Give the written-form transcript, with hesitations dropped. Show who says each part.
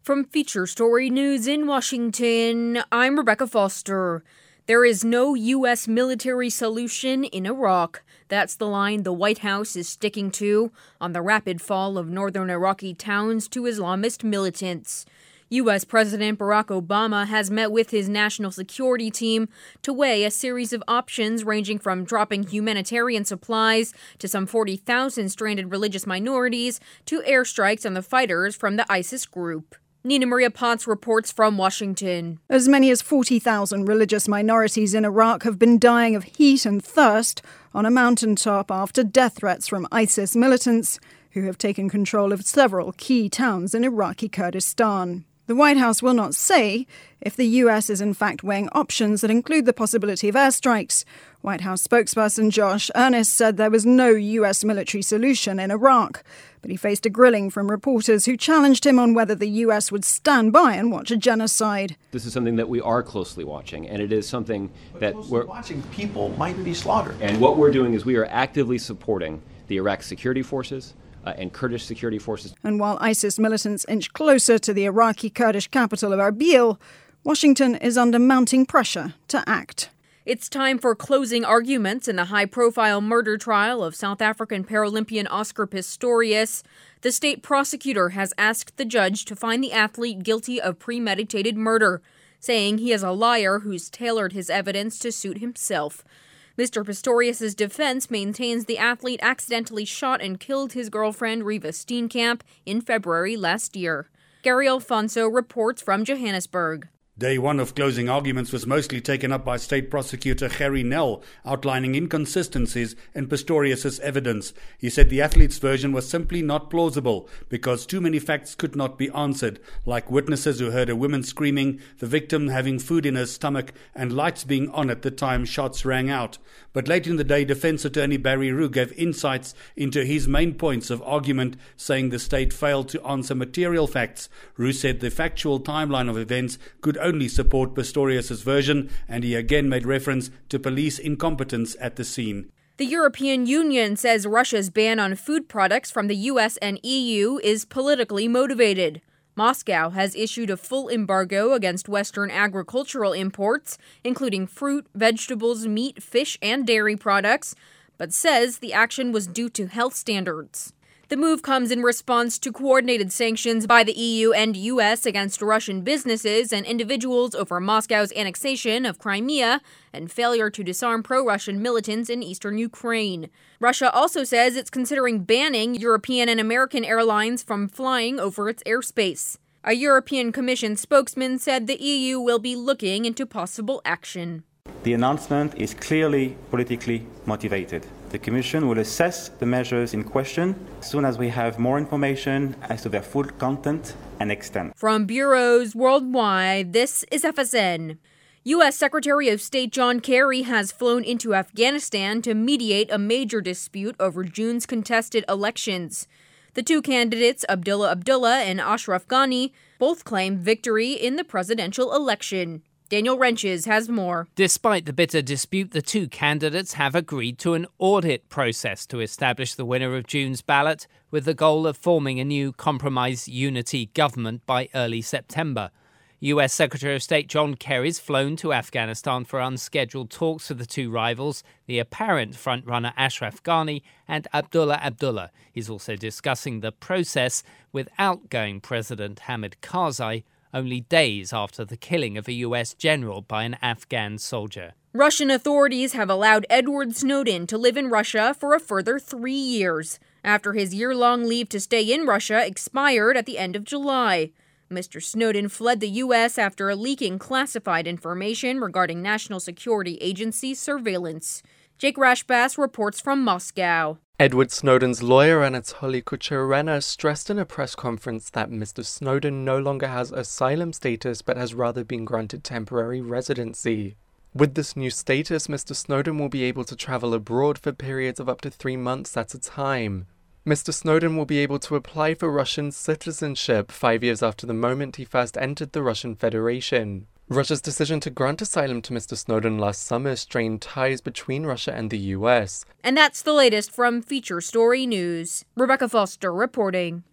Speaker 1: From Feature Story News in Washington, I'm Rebecca Foster. There is no U.S. military solution in Iraq. That's the line the White House is sticking to on the rapid fall of northern Iraqi towns to Islamist militants. U.S. President Barack Obama has met with his national security team to weigh a series of options ranging from dropping humanitarian supplies to some 40,000 stranded religious minorities to airstrikes on the fighters from the ISIS group. Nina Maria Potts reports from Washington.
Speaker 2: As many as 40,000 religious minorities in Iraq have been dying of heat and thirst on a mountaintop after death threats from ISIS militants who have taken control of several key towns in Iraqi Kurdistan. The White House will not say if the U.S. is in fact weighing options that include the possibility of airstrikes. White House spokesperson Josh Earnest said there was no U.S. military solution in Iraq, but he faced a grilling from reporters who challenged him on whether the U.S. would stand by and watch a genocide.
Speaker 3: This is something that we are closely watching, and it is something that we're
Speaker 4: watching. People might be slaughtered.
Speaker 3: And what we're doing is we are actively supporting the Iraq security forces and Kurdish security forces.
Speaker 2: And while ISIS militants inch closer to the Iraqi Kurdish capital of Erbil, Washington is under mounting pressure to act.
Speaker 1: It's time for closing arguments in the high-profile murder trial of South African Paralympian Oscar Pistorius. The state prosecutor has asked the judge to find the athlete guilty of premeditated murder, saying he is a liar who's tailored his evidence to suit himself. Mr. Pistorius' defense maintains the athlete accidentally shot and killed his girlfriend Riva Steenkamp in February last year. Gary Alfonso reports from Johannesburg.
Speaker 5: Day one of closing arguments was mostly taken up by State Prosecutor Gerrie Nel, outlining inconsistencies in Pistorius' evidence. He said the athlete's version was simply not plausible because too many facts could not be answered, like witnesses who heard a woman screaming, the victim having food in her stomach, and lights being on at the time shots rang out. But late in the day, defense attorney Barry Roux gave insights into his main points of argument, saying the state failed to answer material facts. Roux said the factual timeline of events could only support Pistorius' version, and he again made reference to police incompetence at the scene.
Speaker 1: The European Union says Russia's ban on food products from the U.S. and EU is politically motivated. Moscow has issued a full embargo against Western agricultural imports, including fruit, vegetables, meat, fish, and dairy products, but says the action was due to health standards. The move comes in response to coordinated sanctions by the EU and US against Russian businesses and individuals over Moscow's annexation of Crimea and failure to disarm pro-Russian militants in eastern Ukraine. Russia also says it's considering banning European and American airlines from flying over its airspace. A European Commission spokesman said the EU will be looking into possible action.
Speaker 6: The announcement is clearly politically motivated. The Commission will assess the measures in question as soon as we have more information as to their full content and extent.
Speaker 1: From bureaus worldwide, this is FSN. U.S. Secretary of State John Kerry has flown into Afghanistan to mediate a major dispute over June's contested elections. The two candidates, Abdullah Abdullah and Ashraf Ghani, both claim victory in the presidential election. Daniel Wrenches has more.
Speaker 7: Despite the bitter dispute, the two candidates have agreed to an audit process to establish the winner of June's ballot, with the goal of forming a new compromise unity government by early September. US Secretary of State John Kerry's flown to Afghanistan for unscheduled talks with the two rivals, the apparent frontrunner Ashraf Ghani and Abdullah Abdullah. He's also discussing the process with outgoing President Hamid Karzai, only days after the killing of a U.S. general by an Afghan soldier.
Speaker 1: Russian authorities have allowed Edward Snowden to live in Russia for a further 3 years, after his year-long leave to stay in Russia expired at the end of July. Mr. Snowden fled the U.S. after leaking classified information regarding National Security Agency surveillance. Jake Rashbass reports from Moscow.
Speaker 8: Edward Snowden's lawyer Anatoly Kucherena stressed in a press conference that Mr. Snowden no longer has asylum status but has rather been granted temporary residency. With this new status, Mr. Snowden will be able to travel abroad for periods of up to 3 months at a time. Mr. Snowden will be able to apply for Russian citizenship 5 years after the moment he first entered the Russian Federation. Russia's decision to grant asylum to Mr. Snowden last summer strained ties between Russia and the US.
Speaker 1: And that's the latest from Feature Story News. Rebecca Foster reporting.